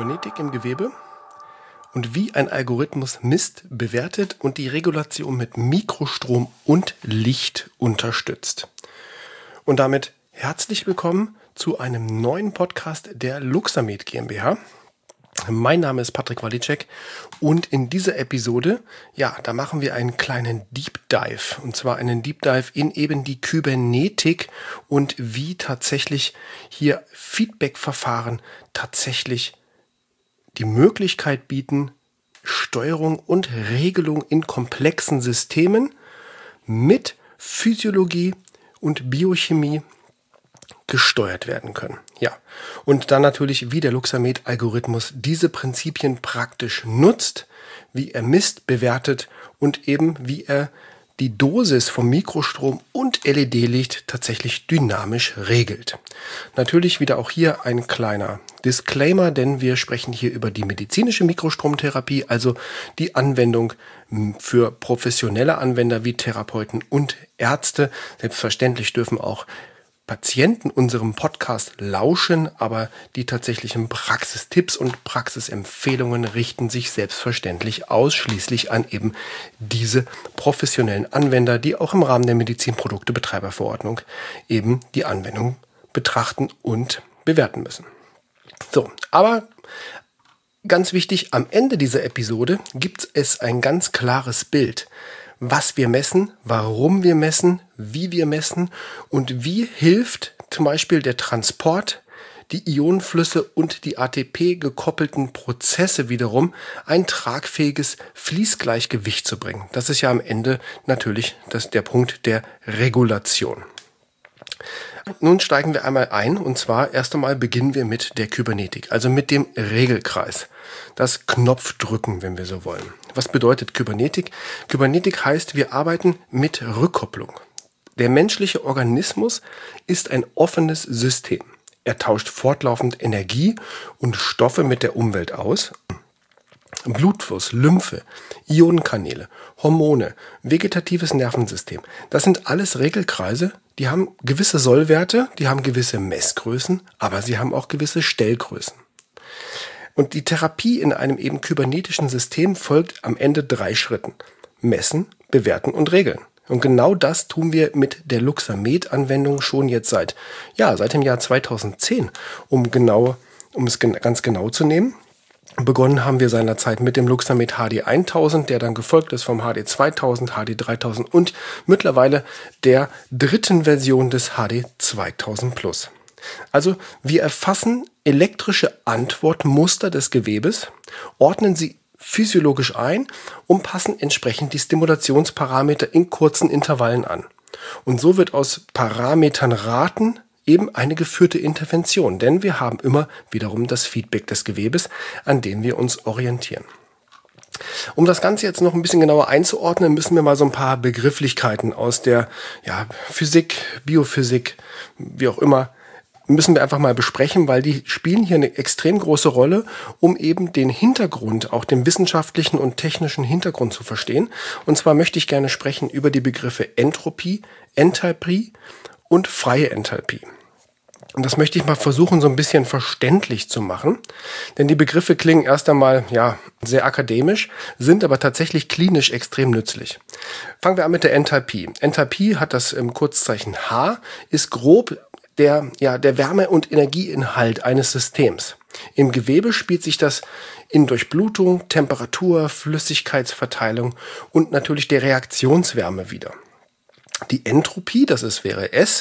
Kybernetik im Gewebe und wie ein Algorithmus misst, bewertet und die Regulation mit Mikrostrom und Licht unterstützt. Und damit herzlich willkommen zu einem neuen Podcast der Luxamed GmbH. Mein Name ist Patrick Walicek und in dieser Episode, da machen wir einen kleinen Deep Dive. Und zwar einen Deep Dive in eben die Kybernetik und wie tatsächlich hier Feedback-Verfahren tatsächlich die Möglichkeit bieten, Steuerung und Regelung in komplexen Systemen mit Physiologie und Biochemie gesteuert werden können. Und dann natürlich, wie der Luxamed-Algorithmus diese Prinzipien praktisch nutzt, wie er misst, bewertet und eben wie er die Dosis vom Mikrostrom und LED-Licht tatsächlich dynamisch regelt. Natürlich wieder auch hier ein kleiner Disclaimer, denn wir sprechen hier über die medizinische Mikrostromtherapie, also die Anwendung für professionelle Anwender wie Therapeuten und Ärzte. Selbstverständlich dürfen auch Patienten unserem Podcast lauschen, aber die tatsächlichen Praxistipps und Praxisempfehlungen richten sich selbstverständlich ausschließlich an eben diese professionellen Anwender, die auch im Rahmen der Medizinproduktebetreiberverordnung eben die Anwendung betrachten und bewerten müssen. So, aber ganz wichtig, am Ende dieser Episode gibt es ein ganz klares Bild, was wir messen, warum wir messen, wie wir messen und wie hilft zum Beispiel der Transport, die Ionenflüsse und die ATP-gekoppelten Prozesse wiederum ein tragfähiges Fließgleichgewicht zu bringen. Das ist ja am Ende natürlich der Punkt der Regulation. Nun steigen wir einmal ein und zwar erst einmal beginnen wir mit der Kybernetik, also mit dem Regelkreis. Das Knopfdrücken, wenn wir so wollen. Was bedeutet Kybernetik? Kybernetik heißt, wir arbeiten mit Rückkopplung. Der menschliche Organismus ist ein offenes System. Er tauscht fortlaufend Energie und Stoffe mit der Umwelt aus. Blutfluss, Lymphe, Ionenkanäle, Hormone, vegetatives Nervensystem. Das sind alles Regelkreise, die haben gewisse Sollwerte, die haben gewisse Messgrößen, aber sie haben auch gewisse Stellgrößen. Und die Therapie in einem eben kybernetischen System folgt am Ende 3 Schritten. Messen, bewerten und regeln. Und genau das tun wir mit der Luxamed-Anwendung schon jetzt seit dem Jahr 2010, um es ganz genau zu nehmen. Begonnen haben wir seinerzeit mit dem Luxamed HD 1000, der dann gefolgt ist vom HD 2000, HD 3000 und mittlerweile der 3. Version des HD 2000 Plus. Also wir erfassen elektrische Antwortmuster des Gewebes, ordnen sie physiologisch ein und passen entsprechend die Stimulationsparameter in kurzen Intervallen an. Und so wird aus Parametern Raten eben eine geführte Intervention, denn wir haben immer wiederum das Feedback des Gewebes, an dem wir uns orientieren. Um das Ganze jetzt noch ein bisschen genauer einzuordnen, müssen wir mal so ein paar Begrifflichkeiten aus der Physik, Biophysik, wie auch immer, müssen wir einfach mal besprechen, weil die spielen hier eine extrem große Rolle, um eben den Hintergrund, auch den wissenschaftlichen und technischen Hintergrund zu verstehen. Und zwar möchte ich gerne sprechen über die Begriffe Entropie, Enthalpie und freie Enthalpie. Und das möchte ich mal versuchen, so ein bisschen verständlich zu machen. Denn die Begriffe klingen erst einmal sehr akademisch, sind aber tatsächlich klinisch extrem nützlich. Fangen wir an mit der Enthalpie. Enthalpie hat das Kurzzeichen H, ist grob der Wärme- und Energieinhalt eines Systems. Im Gewebe spielt sich das in Durchblutung, Temperatur, Flüssigkeitsverteilung und natürlich der Reaktionswärme wider. Die Entropie, wäre S,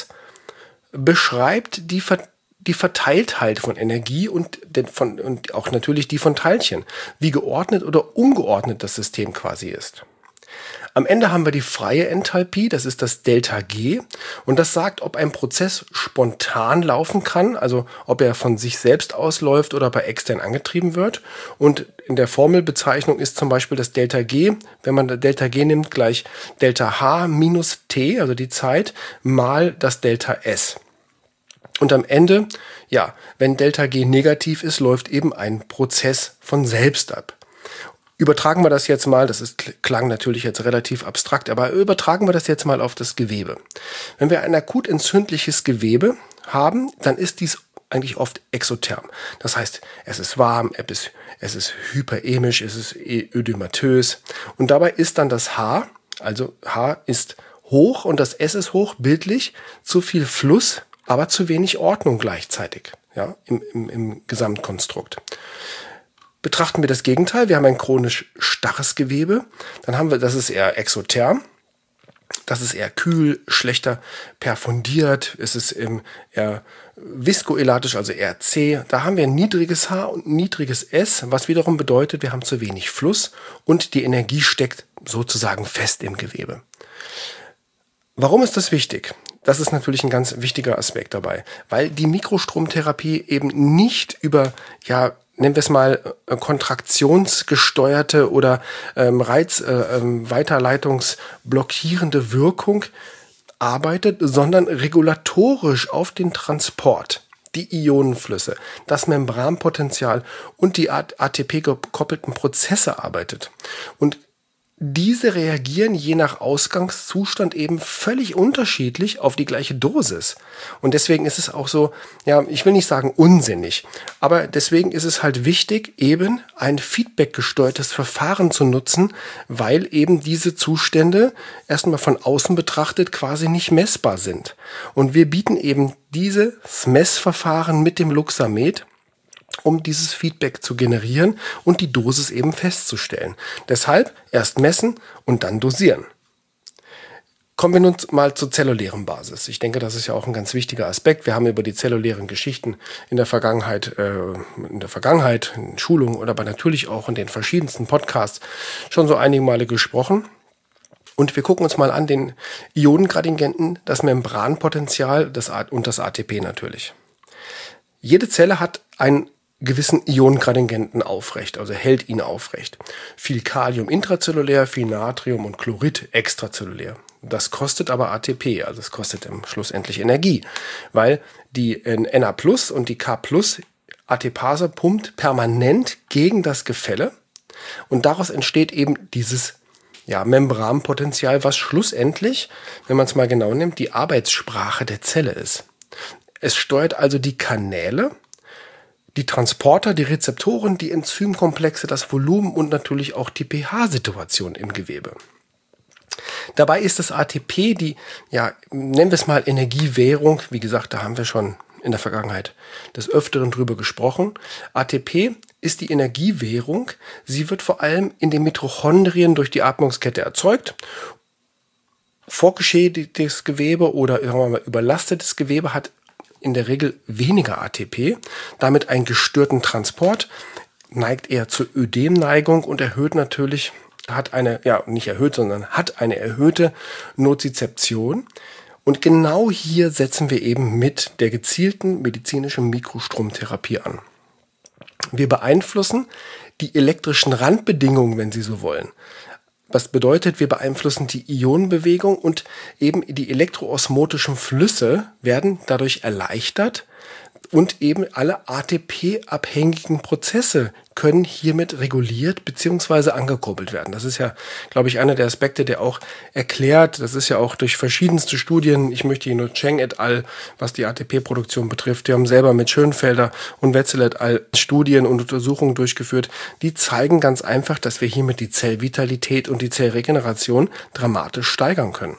beschreibt die Verteiltheit von Energie und auch natürlich die von Teilchen, wie geordnet oder ungeordnet das System quasi ist. Am Ende haben wir die freie Enthalpie, das ist das Delta G und das sagt, ob ein Prozess spontan laufen kann, also ob er von sich selbst ausläuft oder ob er extern angetrieben wird. Und in der Formelbezeichnung ist zum Beispiel das Delta G, wenn man das Delta G nimmt, gleich Delta H minus T, also die Zeit, mal das Delta S. Und am Ende, wenn Delta G negativ ist, läuft eben ein Prozess von selbst ab. Übertragen wir das jetzt mal, klang natürlich jetzt relativ abstrakt, aber übertragen wir das jetzt mal auf das Gewebe. Wenn wir ein akut entzündliches Gewebe haben, dann ist dies eigentlich oft exotherm. Das heißt, es ist warm, es ist hyperemisch, es ist ödematös. Und dabei ist dann das H, also H ist hoch und das S ist hoch, bildlich, zu viel Fluss, aber zu wenig Ordnung gleichzeitig, ja, im Gesamtkonstrukt. Betrachten wir das Gegenteil, wir haben ein chronisch starres Gewebe, dann haben wir, das ist eher exotherm, das ist eher kühl, schlechter perfundiert, es ist eher viskoelatisch, also eher zäh. Da haben wir ein niedriges H und ein niedriges S, was wiederum bedeutet, wir haben zu wenig Fluss und die Energie steckt sozusagen fest im Gewebe. Warum ist das wichtig? Das ist natürlich ein ganz wichtiger Aspekt dabei, weil die Mikrostromtherapie eben nicht über, ja, nennen wir es mal, kontraktionsgesteuerte oder weiterleitungsblockierende Wirkung arbeitet, sondern regulatorisch auf den Transport, die Ionenflüsse, das Membranpotenzial und die ATP-gekoppelten Prozesse arbeitet. Und diese reagieren je nach Ausgangszustand eben völlig unterschiedlich auf die gleiche Dosis. Und deswegen ist es auch so, ja, ich will nicht sagen unsinnig, aber deswegen ist es halt wichtig, eben ein feedbackgesteuertes Verfahren zu nutzen, weil eben diese Zustände erstmal von außen betrachtet quasi nicht messbar sind. Und wir bieten eben dieses Messverfahren mit dem Luxamed, um dieses Feedback zu generieren und die Dosis eben festzustellen. Deshalb erst messen und dann dosieren. Kommen wir nun mal zur zellulären Basis. Ich denke, das ist ja auch ein ganz wichtiger Aspekt. Wir haben über die zellulären Geschichten in der Vergangenheit, in Schulungen oder aber natürlich auch in den verschiedensten Podcasts schon so einige Male gesprochen. Und wir gucken uns mal an den Ionengradienten, das Membranpotenzial und das ATP natürlich. Jede Zelle hat einen gewissen Ionengradienten aufrecht, also hält ihn aufrecht. Viel Kalium intrazellulär, viel Natrium und Chlorid extrazellulär. Das kostet aber ATP, also es kostet schlussendlich Energie, weil die Na+ und die K+ ATPase pumpt permanent gegen das Gefälle und daraus entsteht eben dieses Membranpotenzial, was schlussendlich, wenn man es mal genau nimmt, die Arbeitssprache der Zelle ist. Es steuert also die Kanäle, die Transporter, die Rezeptoren, die Enzymkomplexe, das Volumen und natürlich auch die pH-Situation im Gewebe. Dabei ist das ATP die, nennen wir es mal Energiewährung. Wie gesagt, da haben wir schon in der Vergangenheit des Öfteren drüber gesprochen. ATP ist die Energiewährung. Sie wird vor allem in den Mitochondrien durch die Atmungskette erzeugt. Vorgeschädigtes Gewebe oder überlastetes Gewebe hat in der Regel weniger ATP, damit einen gestörten Transport, neigt eher zur Ödemneigung und hat eine erhöhte Nozizeption. Und genau hier setzen wir eben mit der gezielten medizinischen Mikrostromtherapie an. Wir beeinflussen die elektrischen Randbedingungen, wenn Sie so wollen. Was bedeutet, wir beeinflussen die Ionenbewegung und eben die elektroosmotischen Flüsse werden dadurch erleichtert und eben alle ATP-abhängigen Prozesse können hiermit reguliert bzw. angekurbelt werden. Das ist ja, glaube ich, einer der Aspekte, der auch erklärt, das ist ja auch durch verschiedenste Studien, ich möchte hier nur Cheng et al., was die ATP-Produktion betrifft, die haben selber mit Schönfelder und Wetzel et al. Studien und Untersuchungen durchgeführt, die zeigen ganz einfach, dass wir hiermit die Zellvitalität und die Zellregeneration dramatisch steigern können.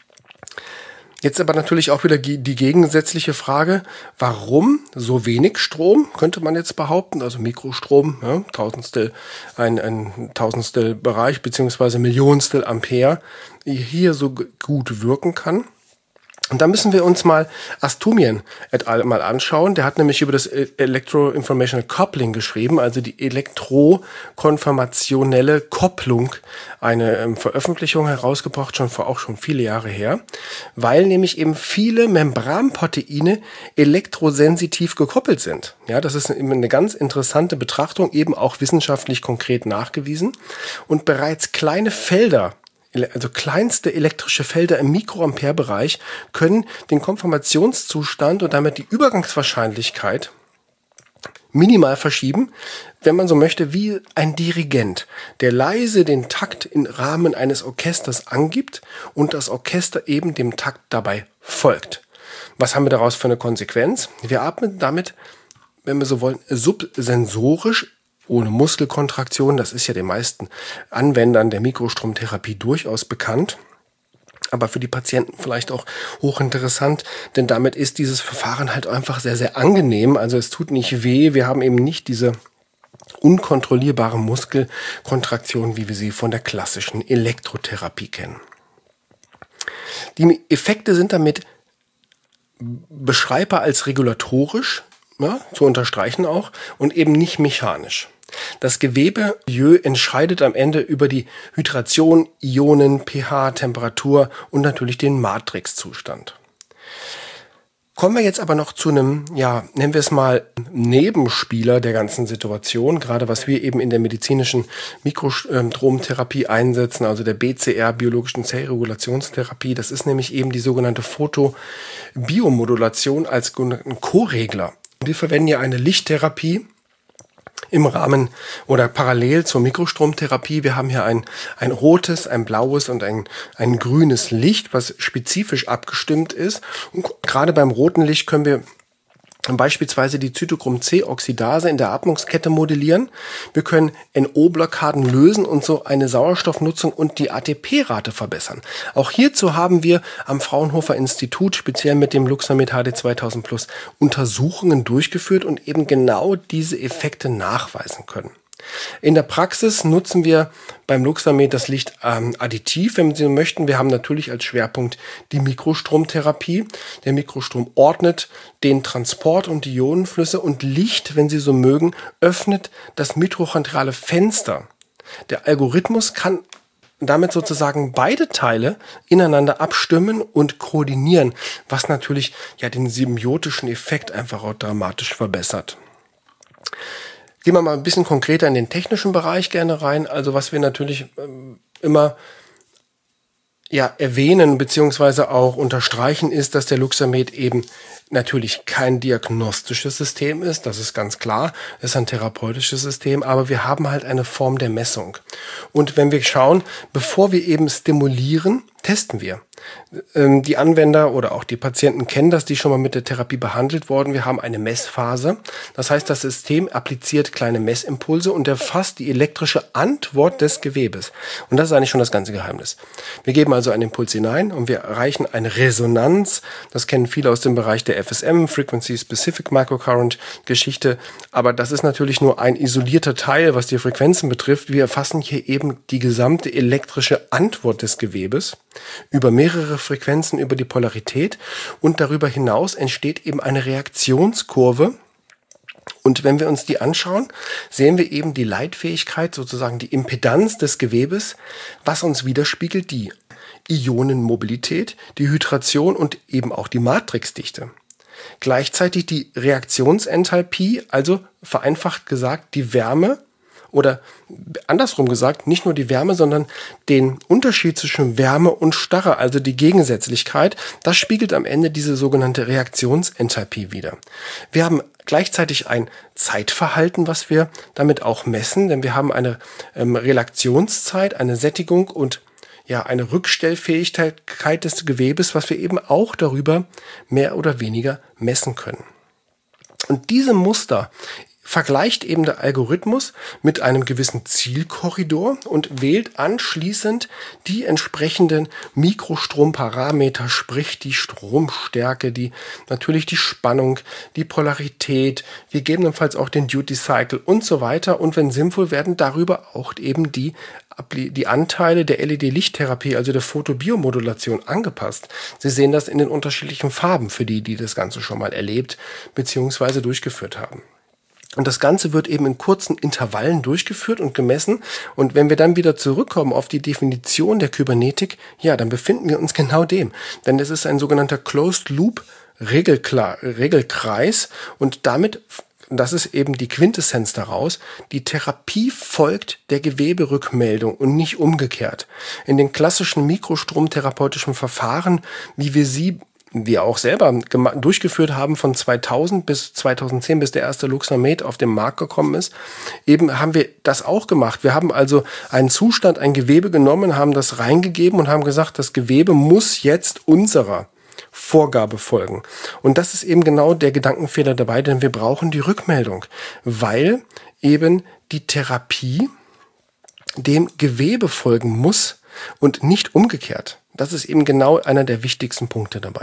Jetzt aber natürlich auch wieder die gegensätzliche Frage, warum so wenig Strom, könnte man jetzt behaupten, also Mikrostrom, ja, ein Tausendstel Bereich beziehungsweise Millionstel Ampere hier so gut wirken kann. Und da müssen wir uns mal Astumian et al. Mal anschauen. Der hat nämlich über das Electro-Informational Coupling geschrieben, also die elektrokonformationelle Kopplung, eine Veröffentlichung herausgebracht, schon viele Jahre her, weil nämlich eben viele Membranproteine elektrosensitiv gekoppelt sind. Ja, das ist eben eine ganz interessante Betrachtung, eben auch wissenschaftlich konkret nachgewiesen. Und bereits kleine Felder, also kleinste elektrische Felder im Mikroampere-Bereich können den Konformationszustand und damit die Übergangswahrscheinlichkeit minimal verschieben, wenn man so möchte, wie ein Dirigent, der leise den Takt im Rahmen eines Orchesters angibt und das Orchester eben dem Takt dabei folgt. Was haben wir daraus für eine Konsequenz? Wir atmen damit, wenn wir so wollen, subsensorisch, ohne Muskelkontraktion. Das ist ja den meisten Anwendern der Mikrostromtherapie durchaus bekannt. Aber für die Patienten vielleicht auch hochinteressant, denn damit ist dieses Verfahren halt einfach sehr, sehr angenehm. Also es tut nicht weh. Wir haben eben nicht diese unkontrollierbare Muskelkontraktion, wie wir sie von der klassischen Elektrotherapie kennen. Die Effekte sind damit beschreibbar als regulatorisch, ja, zu unterstreichen auch, und eben nicht mechanisch. Das Gewebemilieu entscheidet am Ende über die Hydration, Ionen, pH, Temperatur und natürlich den Matrixzustand. Kommen wir jetzt aber noch zu einem, ja, nennen wir es mal Nebenspieler der ganzen Situation, gerade was wir eben in der medizinischen Mikrostromtherapie einsetzen, also der BCR, biologischen Zellregulationstherapie. Das ist nämlich eben die sogenannte Photobiomodulation als Co-Regler. Wir verwenden ja eine Lichttherapie im Rahmen oder parallel zur Mikrostromtherapie. Wir haben hier ein rotes, ein blaues und ein grünes Licht, was spezifisch abgestimmt ist. Und gerade beim roten Licht können wir beispielsweise die Zytochrom-C-Oxidase in der Atmungskette modellieren. Wir können NO-Blockaden lösen und so eine Sauerstoffnutzung und die ATP-Rate verbessern. Auch hierzu haben wir am Fraunhofer Institut speziell mit dem Luxamed HD 2000 Plus Untersuchungen durchgeführt und eben genau diese Effekte nachweisen können. In der Praxis nutzen wir beim Luxamed das Licht additiv, wenn Sie möchten. Wir haben natürlich als Schwerpunkt die Mikrostromtherapie. Der Mikrostrom ordnet den Transport und die Ionenflüsse und Licht, wenn Sie so mögen, öffnet das mitochondriale Fenster. Der Algorithmus kann damit sozusagen beide Teile ineinander abstimmen und koordinieren, was natürlich ja den symbiotischen Effekt einfach auch dramatisch verbessert. Gehen wir mal ein bisschen konkreter in den technischen Bereich gerne rein. Also was wir natürlich immer erwähnen bzw. auch unterstreichen ist, dass der Luxamed eben natürlich kein diagnostisches System ist. Das ist ganz klar. Es ist ein therapeutisches System, aber wir haben halt eine Form der Messung. Und wenn wir schauen, bevor wir eben stimulieren, testen wir. Die Anwender oder auch die Patienten kennen das, die schon mal mit der Therapie behandelt wurden. Wir haben eine Messphase. Das heißt, das System appliziert kleine Messimpulse und erfasst die elektrische Antwort des Gewebes. Und das ist eigentlich schon das ganze Geheimnis. Wir geben also einen Impuls hinein und wir erreichen eine Resonanz. Das kennen viele aus dem Bereich der FSM, Frequency Specific Microcurrent Geschichte. Aber das ist natürlich nur ein isolierter Teil, was die Frequenzen betrifft. Wir erfassen hier eben die gesamte elektrische Antwort des Gewebes über mehrere Frequenzen, über die Polarität, und darüber hinaus entsteht eben eine Reaktionskurve. Und wenn wir uns die anschauen, sehen wir eben die Leitfähigkeit, sozusagen die Impedanz des Gewebes, was uns widerspiegelt die Ionenmobilität, die Hydration und eben auch die Matrixdichte. Gleichzeitig die Reaktionsenthalpie, also vereinfacht gesagt die Wärme, oder andersrum gesagt, nicht nur die Wärme, sondern den Unterschied zwischen Wärme und Starre, also die Gegensätzlichkeit, das spiegelt am Ende diese sogenannte Reaktionsenthalpie wider. Wir haben gleichzeitig ein Zeitverhalten, was wir damit auch messen, denn wir haben eine Relaktionszeit, eine Sättigung und eine Rückstellfähigkeit des Gewebes, was wir eben auch darüber mehr oder weniger messen können. Und diese Muster vergleicht eben der Algorithmus mit einem gewissen Zielkorridor und wählt anschließend die entsprechenden Mikrostromparameter, sprich die Stromstärke, natürlich die Spannung, die Polarität, gegebenenfalls auch den Duty Cycle und so weiter. Und wenn sinnvoll, werden darüber auch eben die Anteile der LED-Lichttherapie, also der Photobiomodulation, angepasst. Sie sehen das in den unterschiedlichen Farben für die das Ganze schon mal erlebt bzw. durchgeführt haben. Und das Ganze wird eben in kurzen Intervallen durchgeführt und gemessen. Und wenn wir dann wieder zurückkommen auf die Definition der Kybernetik, dann befinden wir uns genau dem. Denn es ist ein sogenannter Closed-Loop-Regelkreis. Und damit, das ist eben die Quintessenz daraus, die Therapie folgt der Geweberückmeldung und nicht umgekehrt. In den klassischen mikrostromtherapeutischen Verfahren, wie wir auch selber durchgeführt haben von 2000 bis 2010, bis der erste Luxamed auf den Markt gekommen ist, eben haben wir das auch gemacht. Wir haben also einen Zustand, ein Gewebe genommen, haben das reingegeben und haben gesagt, das Gewebe muss jetzt unserer Vorgabe folgen. Und das ist eben genau der Gedankenfehler dabei, denn wir brauchen die Rückmeldung, weil eben die Therapie dem Gewebe folgen muss und nicht umgekehrt. Das ist eben genau einer der wichtigsten Punkte dabei.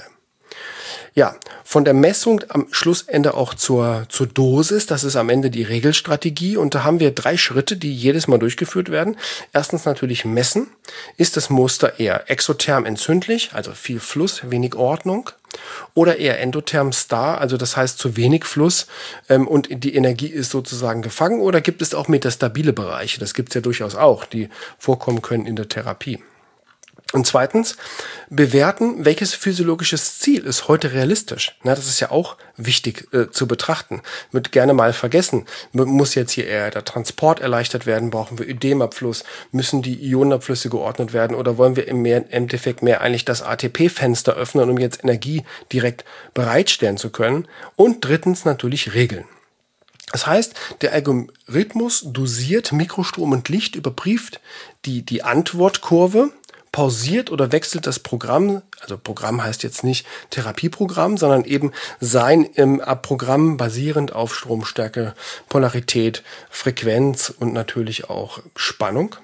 Ja, von der Messung am Schlussende auch zur Dosis, das ist am Ende die Regelstrategie und da haben wir 3 Schritte, die jedes Mal durchgeführt werden. Erstens natürlich messen. Ist das Muster eher exotherm entzündlich, also viel Fluss, wenig Ordnung, oder eher endotherm starr, also das heißt zu wenig Fluss und die Energie ist sozusagen gefangen, oder gibt es auch metastabile Bereiche, das gibt es ja durchaus auch, die vorkommen können in der Therapie. Und zweitens, bewerten, welches physiologisches Ziel ist heute realistisch. Na, das ist ja auch wichtig zu betrachten. Wird gerne mal vergessen. Muss jetzt hier eher der Transport erleichtert werden? Brauchen wir Ödemabfluss? Müssen die Ionenabflüsse geordnet werden? Oder wollen wir im Endeffekt mehr eigentlich das ATP-Fenster öffnen, um jetzt Energie direkt bereitstellen zu können? Und drittens natürlich Regeln. Das heißt, der Algorithmus dosiert Mikrostrom und Licht, überprüft die Antwortkurve, pausiert oder wechselt das Programm, also Programm heißt jetzt nicht Therapieprogramm, sondern eben sein Programm basierend auf Stromstärke, Polarität, Frequenz und natürlich auch Spannung,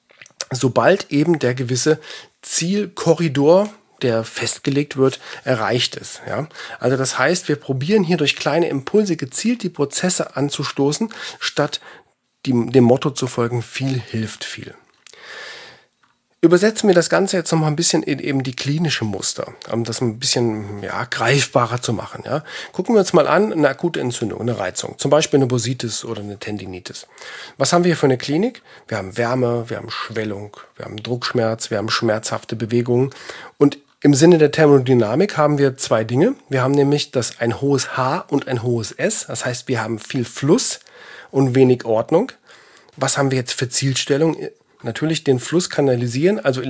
sobald eben der gewisse Zielkorridor, der festgelegt wird, erreicht ist. Ja? Also das heißt, wir probieren hier durch kleine Impulse gezielt die Prozesse anzustoßen, statt dem Motto zu folgen, viel hilft viel. Übersetzen wir das Ganze jetzt noch mal ein bisschen in eben die klinische Muster, um das ein bisschen greifbarer zu machen. Ja. Gucken wir uns mal an, eine akute Entzündung, eine Reizung, zum Beispiel eine Bursitis oder eine Tendinitis. Was haben wir hier für eine Klinik? Wir haben Wärme, wir haben Schwellung, wir haben Druckschmerz, wir haben schmerzhafte Bewegungen. Und im Sinne der Thermodynamik haben wir 2 Dinge. Wir haben nämlich ein hohes H und ein hohes S. Das heißt, wir haben viel Fluss und wenig Ordnung. Was haben wir jetzt für Zielstellung? Natürlich den Fluss kanalisieren, also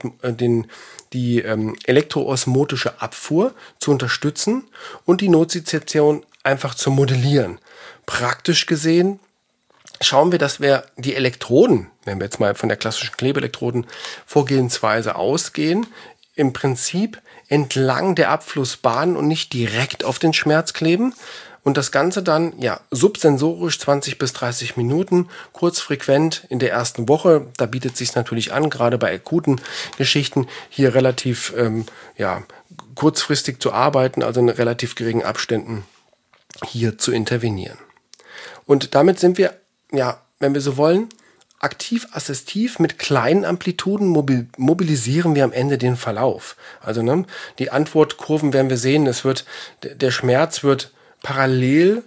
die elektroosmotische Abfuhr zu unterstützen und die Nozizeption einfach zu modellieren. Praktisch gesehen schauen wir, dass wir die Elektroden, wenn wir jetzt mal von der klassischen Klebeelektroden-Vorgehensweise ausgehen, im Prinzip entlang der Abflussbahn und nicht direkt auf den Schmerz kleben. Und das Ganze dann subsensorisch 20 bis 30 Minuten, kurzfrequent in der ersten Woche. Da bietet es sich natürlich an, gerade bei akuten Geschichten hier relativ kurzfristig zu arbeiten, also in relativ geringen Abständen hier zu intervenieren. Und damit sind wir, wenn wir so wollen, aktiv-assistiv mit kleinen Amplituden mobilisieren wir am Ende den Verlauf. Also die Antwortkurven werden wir sehen, der Schmerz wird parallel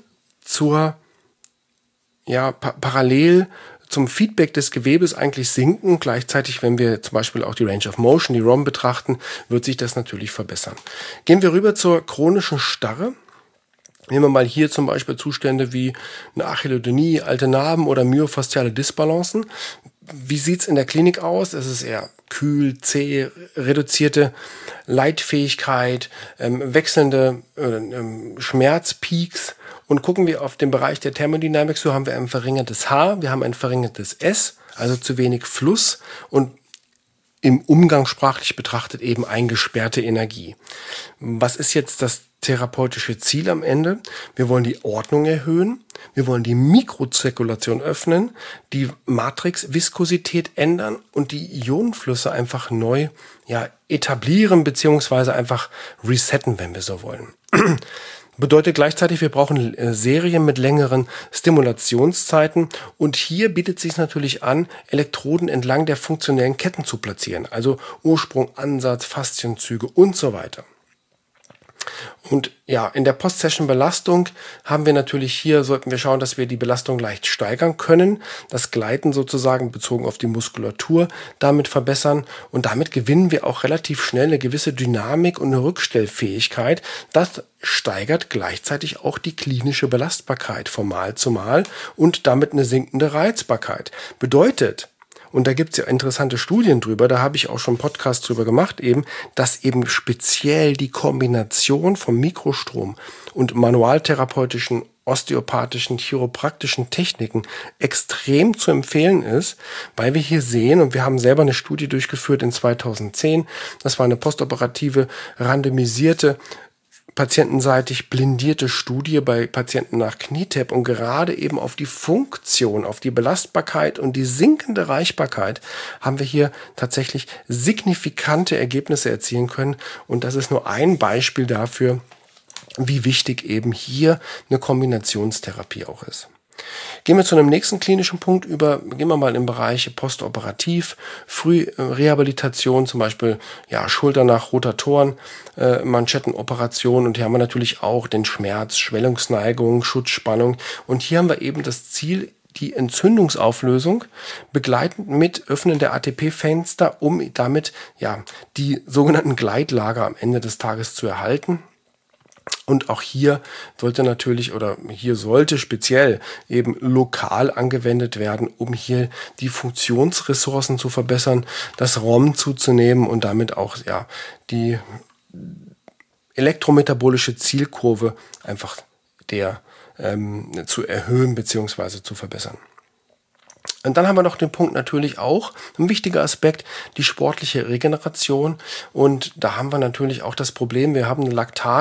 zum Feedback des Gewebes eigentlich sinken. Gleichzeitig, wenn wir zum Beispiel auch die Range of Motion, die ROM betrachten, wird sich das natürlich verbessern. Gehen wir rüber zur chronischen Starre. Nehmen wir mal hier zum Beispiel Zustände wie eine Achillodynie, alte Narben oder myofasziale Dysbalancen. Wie sieht's in der Klinik aus? Es ist eher kühl, zäh, reduzierte Leitfähigkeit, wechselnde Schmerzpeaks. Und gucken wir auf den Bereich der Thermodynamik, so haben wir ein verringertes H, wir haben ein verringertes S, also zu wenig Fluss und im umgangssprachlich betrachtet eben eingesperrte Energie. Was ist jetzt das therapeutische Ziel am Ende? Wir wollen die Ordnung erhöhen, wir wollen die Mikrozirkulation öffnen, die Matrixviskosität ändern und die Ionenflüsse einfach neu etablieren beziehungsweise einfach resetten, wenn wir so wollen. Bedeutet gleichzeitig, wir brauchen Serien mit längeren Stimulationszeiten und hier bietet es sich natürlich an, Elektroden entlang der funktionellen Ketten zu platzieren, also Ursprung, Ansatz, Faszienzüge und so weiter. Und in der Post-Session-Belastung haben wir natürlich hier, sollten wir schauen, dass wir die Belastung leicht steigern können, das Gleiten sozusagen bezogen auf die Muskulatur damit verbessern und damit gewinnen wir auch relativ schnell eine gewisse Dynamik und eine Rückstellfähigkeit. Das steigert gleichzeitig auch die klinische Belastbarkeit von Mal zu Mal und damit eine sinkende Reizbarkeit. Bedeutet, Und da gibt es ja interessante Studien drüber, da habe ich auch schon einen Podcast drüber gemacht, eben, dass eben speziell die Kombination von Mikrostrom und manualtherapeutischen, osteopathischen, chiropraktischen Techniken extrem zu empfehlen ist, weil wir hier sehen, und wir haben selber eine Studie durchgeführt in 2010, das war eine postoperative, randomisierte, patientenseitig blindierte Studie bei Patienten nach Knietap, und gerade eben auf die Funktion, auf die Belastbarkeit und die sinkende Reichbarkeit haben wir hier tatsächlich signifikante Ergebnisse erzielen können, und das ist nur ein Beispiel dafür, wie wichtig eben hier eine Kombinationstherapie auch ist. Gehen wir zu einem nächsten klinischen Punkt über. Gehen wir mal in Bereiche postoperativ, Frührehabilitation, zum Beispiel Schulter nach Rotatoren, Manschettenoperation, und hier haben wir natürlich auch den Schmerz, Schwellungsneigung, Schutzspannung, und hier haben wir eben das Ziel, die Entzündungsauflösung begleitend mit Öffnen der ATP-Fenster, um damit die sogenannten Gleitlager am Ende des Tages zu erhalten. Und auch hier sollte speziell eben lokal angewendet werden, um hier die Funktionsressourcen zu verbessern, das ROM zuzunehmen und damit auch die elektrometabolische Zielkurve einfach zu erhöhen bzw. zu verbessern. Und dann haben wir noch den Punkt natürlich auch, ein wichtiger Aspekt, die sportliche Regeneration. Und da haben wir natürlich auch das Problem, wir haben eine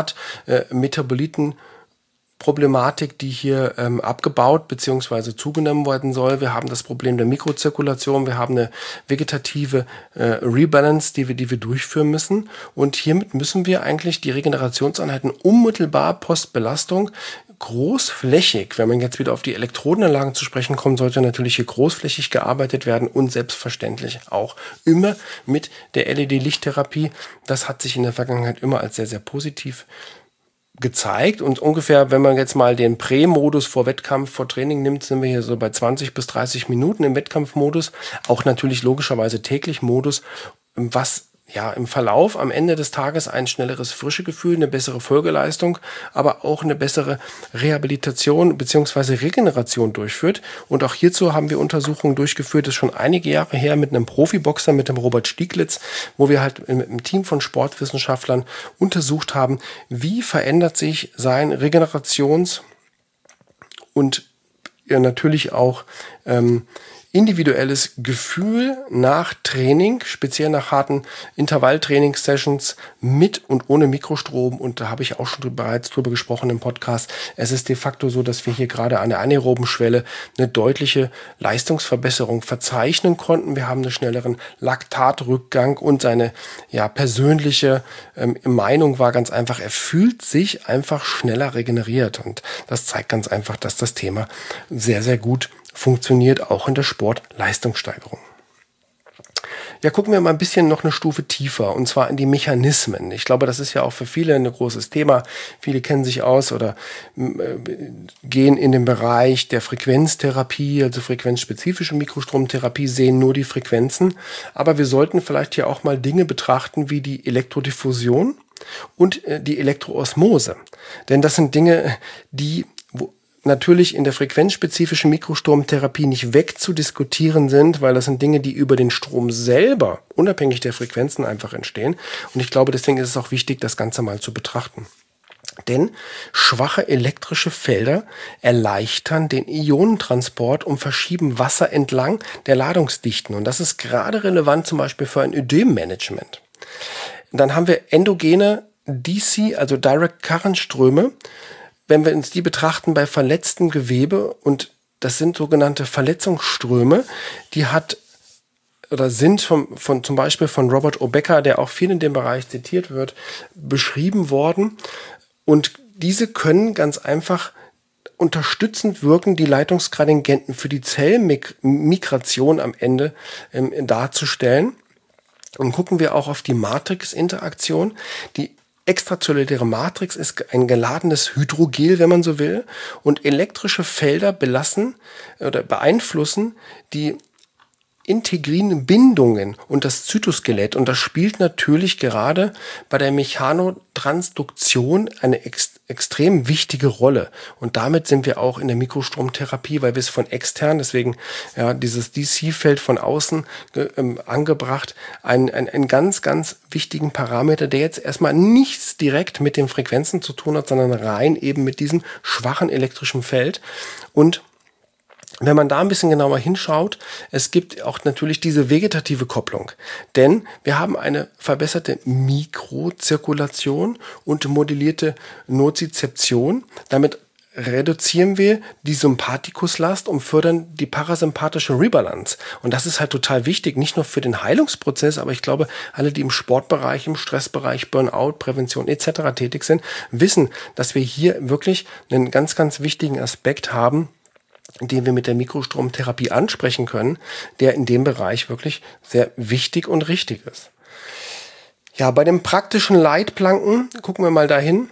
Laktat-Metaboliten-Problematik, die hier abgebaut bzw. zugenommen werden soll. Wir haben das Problem der Mikrozirkulation, wir haben eine vegetative Rebalance, die wir durchführen müssen. Und hiermit müssen wir eigentlich die Regenerationseinheiten unmittelbar postbelastung großflächig, wenn man jetzt wieder auf die Elektrodenanlagen zu sprechen kommt, sollte natürlich hier großflächig gearbeitet werden und selbstverständlich auch immer mit der LED-Lichttherapie. Das hat sich in der Vergangenheit immer als sehr, sehr positiv gezeigt, und ungefähr, wenn man jetzt mal den Prä-Modus vor Wettkampf, vor Training nimmt, sind wir hier so bei 20 bis 30 Minuten im Wettkampfmodus, auch natürlich logischerweise täglich Modus, was im Verlauf am Ende des Tages ein schnelleres Frischegefühl, eine bessere Folgeleistung, aber auch eine bessere Rehabilitation bzw. Regeneration durchführt. Und auch hierzu haben wir Untersuchungen durchgeführt, das ist schon einige Jahre her, mit einem Profiboxer, mit dem Robert Stieglitz, wo wir halt mit einem Team von Sportwissenschaftlern untersucht haben, wie verändert sich sein Regenerations- und natürlich auch individuelles Gefühl nach Training, speziell nach harten Intervalltrainingssessions mit und ohne Mikrostrom. Und da habe ich auch schon bereits drüber gesprochen im Podcast. Es ist de facto so, dass wir hier gerade an der anaeroben Schwelle eine deutliche Leistungsverbesserung verzeichnen konnten. Wir haben einen schnelleren Laktatrückgang, und seine persönliche Meinung war ganz einfach, er fühlt sich einfach schneller regeneriert. Und das zeigt ganz einfach, dass das Thema sehr, sehr gut funktioniert, auch in der Sportleistungssteigerung. Gucken wir mal ein bisschen noch eine Stufe tiefer, und zwar in die Mechanismen. Ich glaube, das ist ja auch für viele ein großes Thema. Viele kennen sich aus oder gehen in den Bereich der Frequenztherapie, also frequenzspezifische Mikrostromtherapie, sehen nur die Frequenzen. Aber wir sollten vielleicht hier auch mal Dinge betrachten wie die Elektrodiffusion und die Elektroosmose. Denn das sind Dinge, die natürlich in der frequenzspezifischen Mikrostromtherapie nicht wegzudiskutieren sind, weil das sind Dinge, die über den Strom selber, unabhängig der Frequenzen, einfach entstehen. Und ich glaube, deswegen ist es auch wichtig, das Ganze mal zu betrachten. Denn schwache elektrische Felder erleichtern den Ionentransport und verschieben Wasser entlang der Ladungsdichten. Und das ist gerade relevant zum Beispiel für ein Ödemmanagement. Dann haben wir endogene DC, also Direct Current Ströme. Wenn wir uns die betrachten bei verletztem Gewebe, und das sind sogenannte Verletzungsströme, die sind zum Beispiel von Robert O. Becker, der auch viel in dem Bereich zitiert wird, beschrieben worden. Und diese können ganz einfach unterstützend wirken, die Leitungsgradienten für die Zellmigration am Ende darzustellen. Und gucken wir auch auf die Matrix-Interaktion. Die extrazelluläre Matrix ist ein geladenes Hydrogel, wenn man so will, und elektrische Felder belassen oder beeinflussen die integrinen Bindungen und das Zytoskelett, und das spielt natürlich gerade bei der Mechanotransduktion eine extrem wichtige Rolle. Und damit sind wir auch in der Mikrostromtherapie, weil wir es von extern, deswegen ja dieses DC-Feld von außen angebracht, einen ganz, ganz wichtigen Parameter, der jetzt erstmal nichts direkt mit den Frequenzen zu tun hat, sondern rein eben mit diesem schwachen elektrischen Feld. Und wenn man da ein bisschen genauer hinschaut, es gibt auch natürlich diese vegetative Kopplung, denn wir haben eine verbesserte Mikrozirkulation und modellierte Nozizeption. Damit reduzieren wir die Sympathikuslast und fördern die parasympathische Rebalance. Und das ist halt total wichtig, nicht nur für den Heilungsprozess, aber ich glaube, alle, die im Sportbereich, im Stressbereich, Burnout, Prävention etc. tätig sind, wissen, dass wir hier wirklich einen ganz, ganz wichtigen Aspekt haben, den wir mit der Mikrostromtherapie ansprechen können, der in dem Bereich wirklich sehr wichtig und richtig ist. Ja, bei den praktischen Leitplanken gucken wir mal dahin.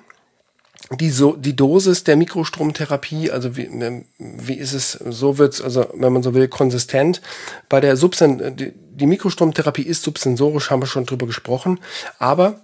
Die Dosis der Mikrostromtherapie, also wie ist es, so wird's, also wenn man so will, konsistent. Bei der die Mikrostromtherapie ist subsensorisch, haben wir schon drüber gesprochen, aber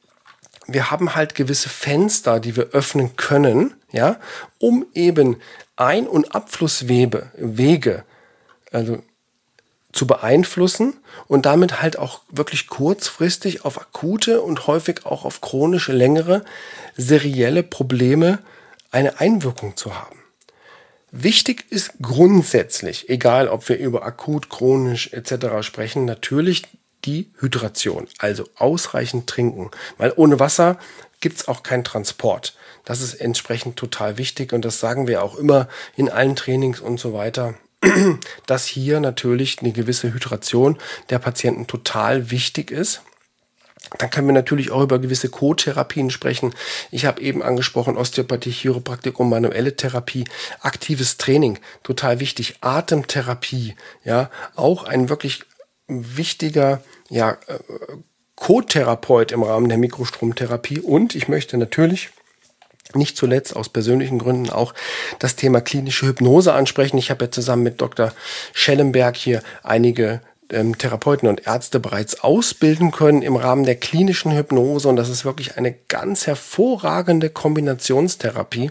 wir haben halt gewisse Fenster, die wir öffnen können, ja, um eben Ein- und Abflusswege, also zu beeinflussen und damit halt auch wirklich kurzfristig auf akute und häufig auch auf chronische, längere, serielle Probleme eine Einwirkung zu haben. Wichtig ist grundsätzlich, egal ob wir über akut, chronisch etc. sprechen, natürlich die Hydration, also ausreichend trinken, weil ohne Wasser gibt es auch keinen Transport. Das ist entsprechend total wichtig und das sagen wir auch immer in allen Trainings und so weiter, dass hier natürlich eine gewisse Hydration der Patienten total wichtig ist. Dann können wir natürlich auch über gewisse Co-Therapien sprechen. Ich habe eben angesprochen, Osteopathie, Chiropraktik und manuelle Therapie, aktives Training, total wichtig. Atemtherapie, ja, auch ein wirklich wichtiger, ja, Co-Therapeut im Rahmen der Mikrostromtherapie. Und ich möchte natürlich nicht zuletzt aus persönlichen Gründen auch das Thema klinische Hypnose ansprechen. Ich habe ja zusammen mit Dr. Schellenberg hier einige Therapeuten und Ärzte bereits ausbilden können im Rahmen der klinischen Hypnose. Und das ist wirklich eine ganz hervorragende Kombinationstherapie.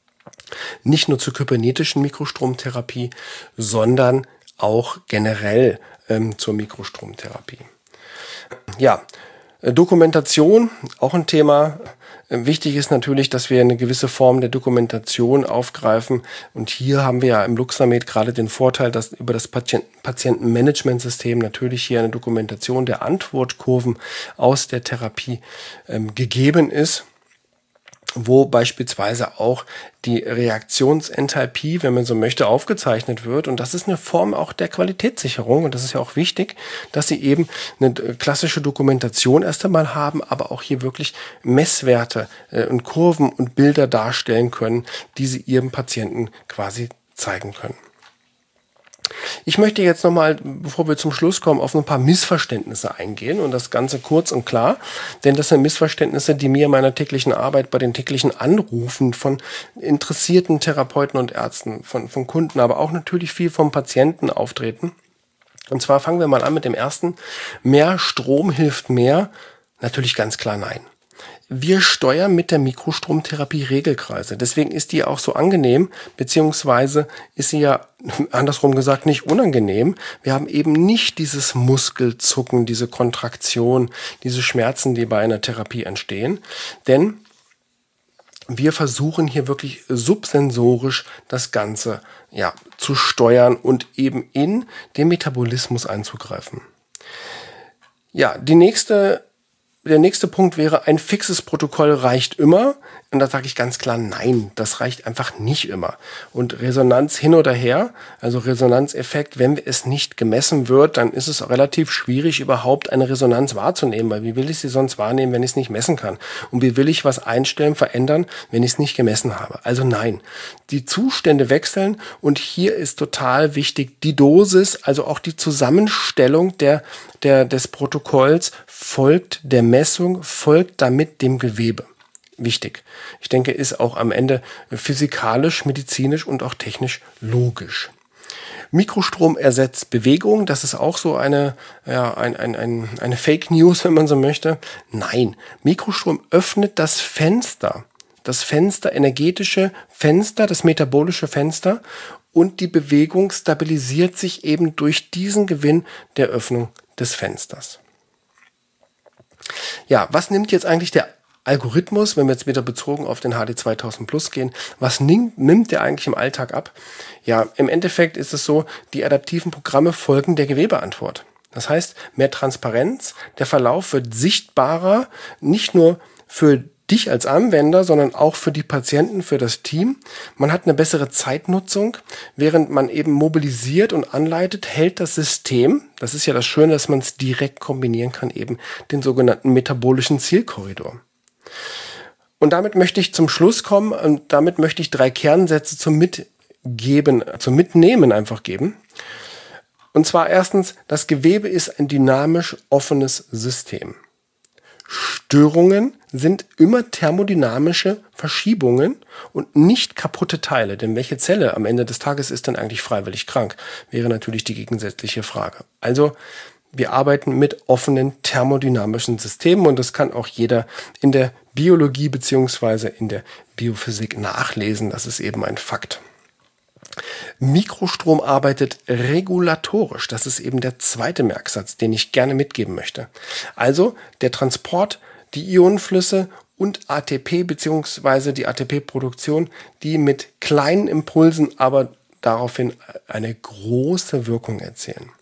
Nicht nur zur kybernetischen Mikrostromtherapie, sondern auch generell zur Mikrostromtherapie. Ja, Dokumentation, auch ein Thema. Wichtig ist natürlich, dass wir eine gewisse Form der Dokumentation aufgreifen. Und hier haben wir ja im Luxamed gerade den Vorteil, dass über das Patientenmanagementsystem natürlich hier eine Dokumentation der Antwortkurven aus der Therapie gegeben ist, wo beispielsweise auch die Reaktionsenthalpie, wenn man so möchte, aufgezeichnet wird. Und das ist eine Form auch der Qualitätssicherung. Und das ist ja auch wichtig, dass Sie eben eine klassische Dokumentation erst einmal haben, aber auch hier wirklich Messwerte und Kurven und Bilder darstellen können, die Sie Ihrem Patienten quasi zeigen können. Ich möchte jetzt nochmal, bevor wir zum Schluss kommen, auf ein paar Missverständnisse eingehen und das Ganze kurz und klar, denn das sind Missverständnisse, die mir in meiner täglichen Arbeit bei den täglichen Anrufen von interessierten Therapeuten und Ärzten, von Kunden, aber auch natürlich viel vom Patienten auftreten. Und zwar fangen wir mal an mit dem ersten. Mehr Strom hilft mehr? Natürlich ganz klar nein. Wir steuern mit der Mikrostromtherapie Regelkreise. Deswegen ist die auch so angenehm, beziehungsweise ist sie ja andersrum gesagt nicht unangenehm. Wir haben eben nicht dieses Muskelzucken, diese Kontraktion, diese Schmerzen, die bei einer Therapie entstehen. Denn wir versuchen hier wirklich subsensorisch das Ganze zu steuern und eben in den Metabolismus einzugreifen. Ja, der nächste Punkt wäre, ein fixes Protokoll reicht immer. Und da sage ich ganz klar, nein, das reicht einfach nicht immer. Und Resonanz hin oder her, also Resonanzeffekt, wenn es nicht gemessen wird, dann ist es relativ schwierig, überhaupt eine Resonanz wahrzunehmen. Weil wie will ich sie sonst wahrnehmen, wenn ich es nicht messen kann? Und wie will ich was einstellen, verändern, wenn ich es nicht gemessen habe? Also nein, die Zustände wechseln und hier ist total wichtig, die Dosis, also auch die Zusammenstellung des Protokolls folgt der Messung, folgt damit dem Gewebe. Wichtig. Ich denke, ist auch am Ende physikalisch, medizinisch und auch technisch logisch. Mikrostrom ersetzt Bewegung. Das ist auch so eine Fake News, wenn man so möchte. Nein, Mikrostrom öffnet das Fenster das Fenster, energetische Fenster, das metabolische Fenster, und die Bewegung stabilisiert sich eben durch diesen Gewinn der Öffnung des Fensters. Ja, was nimmt jetzt eigentlich der Algorithmus, wenn wir jetzt wieder bezogen auf den HD 2000 Plus gehen, was nimmt der eigentlich im Alltag ab? Ja, im Endeffekt ist es so, die adaptiven Programme folgen der Gewebeantwort. Das heißt, mehr Transparenz, der Verlauf wird sichtbarer, nicht nur für dich als Anwender, sondern auch für die Patienten, für das Team. Man hat eine bessere Zeitnutzung. Während man eben mobilisiert und anleitet, hält das System, das ist ja das Schöne, dass man es direkt kombinieren kann, eben den sogenannten metabolischen Zielkorridor. Und damit möchte ich zum Schluss kommen und damit möchte ich 3 Kernsätze zum Mitnehmen einfach geben. Und zwar erstens, das Gewebe ist ein dynamisch offenes System. Störungen sind immer thermodynamische Verschiebungen und nicht kaputte Teile. Denn welche Zelle am Ende des Tages ist denn eigentlich freiwillig krank? Wäre natürlich die gegensätzliche Frage. Also wir arbeiten mit offenen thermodynamischen Systemen und das kann auch jeder in der Biologie bzw. in der Biophysik nachlesen. Das ist eben ein Fakt. Mikrostrom arbeitet regulatorisch. Das ist eben der zweite Merksatz, den ich gerne mitgeben möchte. Also der Transport, die Ionenflüsse und ATP bzw. die ATP-Produktion, die mit kleinen Impulsen aber daraufhin eine große Wirkung erzielen.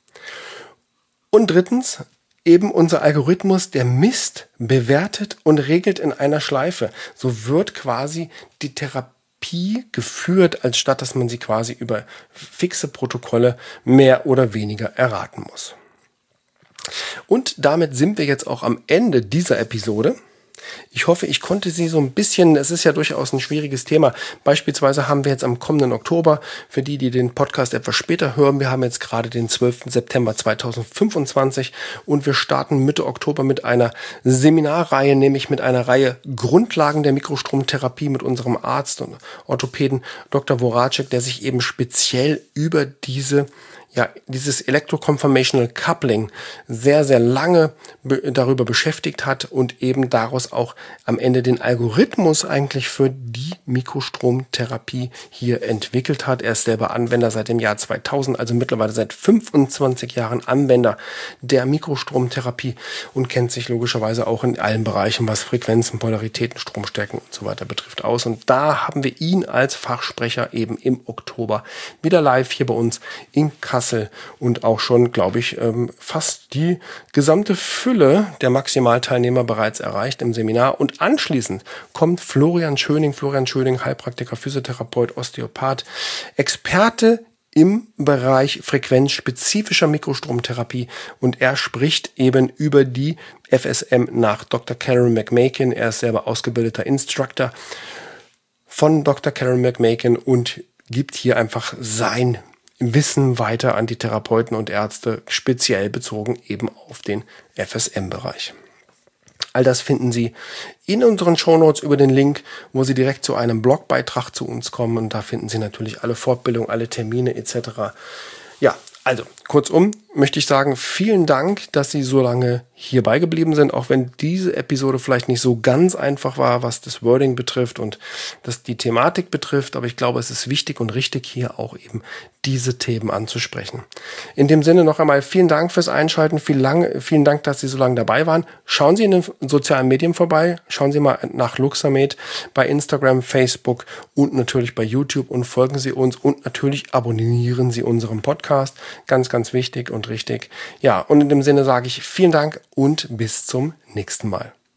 Und drittens, eben unser Algorithmus, der misst, bewertet und regelt in einer Schleife. So wird quasi die Therapie geführt, als statt dass man sie quasi über fixe Protokolle mehr oder weniger erraten muss. Und damit sind wir jetzt auch am Ende dieser Episode. Ich hoffe, ich konnte Sie so ein bisschen, es ist ja durchaus ein schwieriges Thema. Beispielsweise haben wir jetzt am kommenden Oktober, für die den Podcast etwas später hören, wir haben jetzt gerade den 12. September 2025 und wir starten Mitte Oktober mit einer Seminarreihe, nämlich mit einer Reihe Grundlagen der Mikrostromtherapie mit unserem Arzt und Orthopäden Dr. Voracek, der sich eben speziell über dieses Electroconformational Coupling sehr, sehr lange darüber beschäftigt hat und eben daraus auch am Ende den Algorithmus eigentlich für die Mikrostromtherapie hier entwickelt hat. Er ist selber Anwender seit dem Jahr 2000, also mittlerweile seit 25 Jahren Anwender der Mikrostromtherapie und kennt sich logischerweise auch in allen Bereichen, was Frequenzen, Polaritäten, Stromstärken und so weiter betrifft, aus. Und da haben wir ihn als Fachsprecher eben im Oktober wieder live hier bei uns in Kassel und auch schon, glaube ich, fast die gesamte Fülle der Maximalteilnehmer bereits erreicht im Seminar. Und anschließend kommt Florian Schöning, Heilpraktiker, Physiotherapeut, Osteopath, Experte im Bereich frequenzspezifischer Mikrostromtherapie und er spricht eben über die FSM nach Dr. Karen McMakin. Er ist selber ausgebildeter Instructor von Dr. Karen McMakin und gibt hier einfach sein Wissen weiter an die Therapeuten und Ärzte, speziell bezogen eben auf den FSM-Bereich. All das finden Sie in unseren Shownotes über den Link, wo Sie direkt zu einem Blogbeitrag zu uns kommen. Und da finden Sie natürlich alle Fortbildungen, alle Termine etc. Ja, also kurzum möchte ich sagen, vielen Dank, dass Sie so lange hierbei geblieben sind, auch wenn diese Episode vielleicht nicht so ganz einfach war, was das Wording betrifft und das die Thematik betrifft. Aber ich glaube, es ist wichtig und richtig, hier auch eben diese Themen anzusprechen. In dem Sinne noch einmal vielen Dank fürs Einschalten, vielen Dank, dass Sie so lange dabei waren. Schauen Sie in den sozialen Medien vorbei, schauen Sie mal nach Luxamed bei Instagram, Facebook und natürlich bei YouTube und folgen Sie uns und natürlich abonnieren Sie unseren Podcast. Ganz, ganz wichtig und richtig. Ja, und in dem Sinne sage ich vielen Dank und bis zum nächsten Mal.